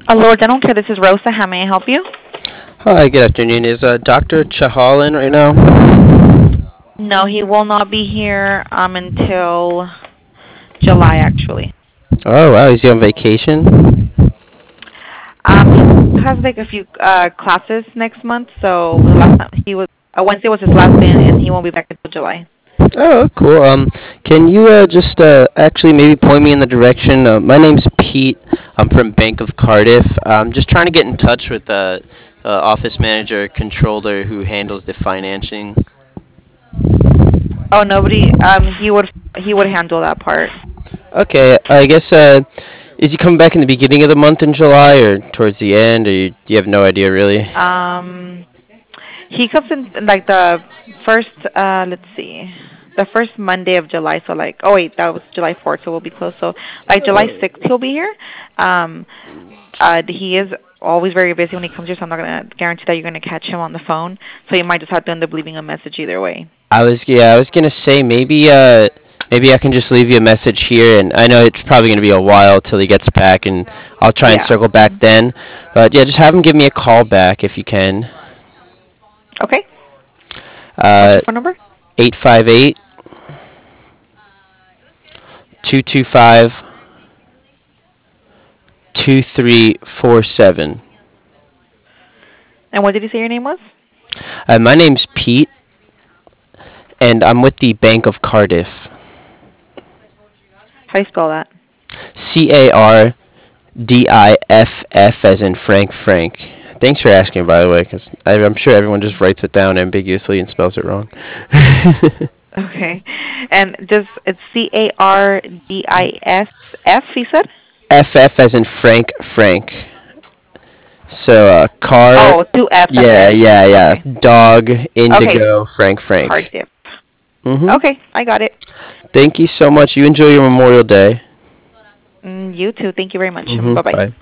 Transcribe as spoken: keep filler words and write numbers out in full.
Allure Dental Care, this is Rosa. How may I help you? Hi, good afternoon. Is uh, doctor Chahal in right now? No, he will not be here um until July actually. Oh, wow, he's on vacation? Um, he has like a few uh classes next month, so the last time he was uh, Wednesday was his last day, and, and he won't be back until July. Oh, cool. Um, can you uh, just uh, actually maybe point me in the direction? Uh, my name's Pete. I'm from Bank of Cardiff. I'm just trying to get in touch with the uh, uh, office manager, controller who handles the financing. Oh, nobody. Um, he would he would handle that part. Okay, I guess, uh, is he coming back in the beginning of the month in July or towards the end, or you, you have no idea really? Um, he comes in like the first. Uh, let's see. The first Monday of July, so like, oh wait, that was July fourth, so we'll be close. So like July sixth, he'll be here. Um, Uh, he is always very busy when he comes here, so I'm not gonna guarantee that you're gonna catch him on the phone. So you might just have to end up leaving a message either way. I was yeah, I was gonna say maybe uh maybe I can just leave you a message here, and I know it's probably gonna be a while till he gets back, and I'll try and Yeah. circle back then. But yeah, just have him give me a call back if you can. Okay. What's Uh, your phone number? eight five eight two two five two three four seven. And what did you say your name was? Uh, my name's Pete, and I'm with the Bank of Cardiff. How do you spell that? C A R D I F F as in Frank Frank. Thanks for asking, by the way, because I'm sure everyone just writes it down ambiguously and spells it wrong. Okay. And just it's C A R D I S F. You said? F F as in Frank Frank. So, uh, car, Oh, two F's at the yeah, end. yeah, yeah. Okay. Dog, Okay. indigo, Frank Frank. Cardiff. Mhm. Okay, I got it. Thank you so much. You enjoy your Memorial Day. Mm, you too. Thank you very much. Mhm. Bye bye. Bye.